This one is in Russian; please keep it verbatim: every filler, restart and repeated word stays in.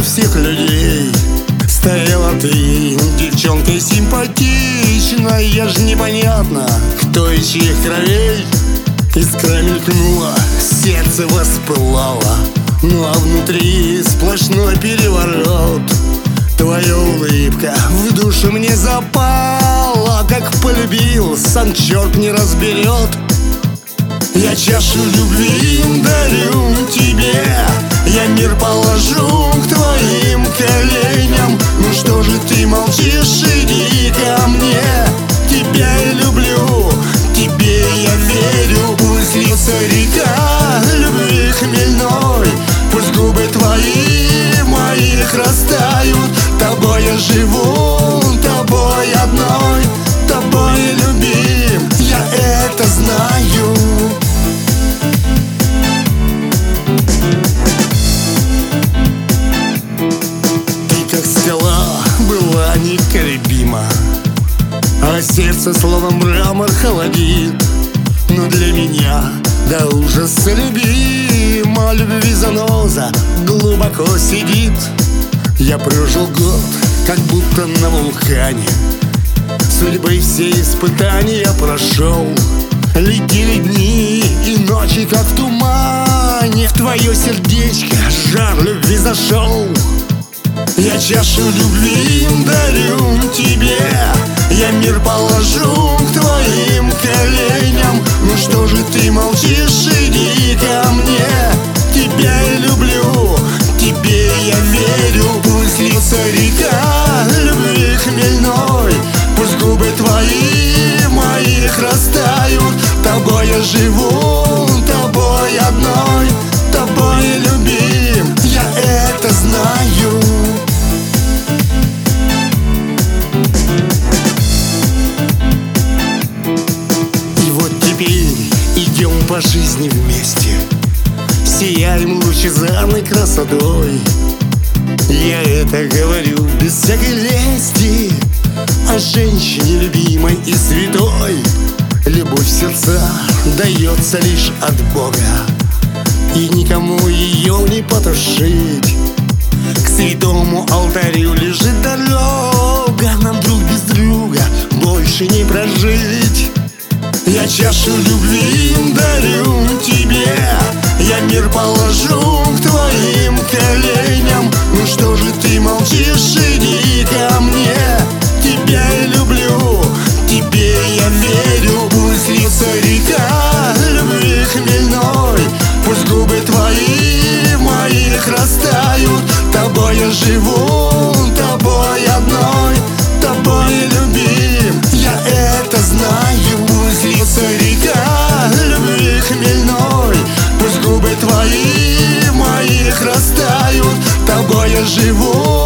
всех людей стояла ты, девчонкой симпатичной. Я ж непонятно, кто из чьих кровей. Искра мелькнула, сердце воспылало, ну а внутри сплошной переворот. Твоя улыбка в душу мне запала, как полюбил, сам черт не разберет. Я чашу любви дарю тебе, я мир положу к твоим коленям. Ну что же ты молчишь, иди ко мне. Тебя я люблю, тебе я верю. Пусть льется река любви хмельной, пусть губы твои моих растают. Тобой я живу, тобой одной, тобой любим, я это знаю. Ты как скала была неколебима, а сердце словно мрамор холодит. Но для меня до ужаса любима, любви заноза глубоко сидит. Я прожил год, как будто на вулкане, судьбой все испытания прошел. Летели дни и ночи, как в тумане, в твое сердечко жар любви зашел. Я чашу любви дарю тебе, я мир положу к твоим коленям. Ну что же ты молчишь, иди ко мне. Тебя я люблю, тебе я верю. Пусть льется река любви хмельной, пусть губы твои моих растают. Тобой я живу, тобой одной, тобой любим, я это знаю. И вот теперь идем по жизни вместе, сияем лучезарной красотой. Я это говорю без всякой лести, о женщине любимой и святой. Любовь в сердца дается лишь от Бога, и никому ее не потушить. К святому алтарю лежит дорога, нам друг без друга больше не прожить. Я чашу любви дарю тебе, я мир положу к твоим коленям. Ну что же ты молчишь, иди ко мне. Тебя я люблю, тебе я верю. Пусть льется река любви хмельной, пусть губы твои моих растают. Тобой я живу, тобой одной, тобой любим, я это знаю. Пусть льется река любви хмельной, пусть губы твои моих растают. Тобой я живу,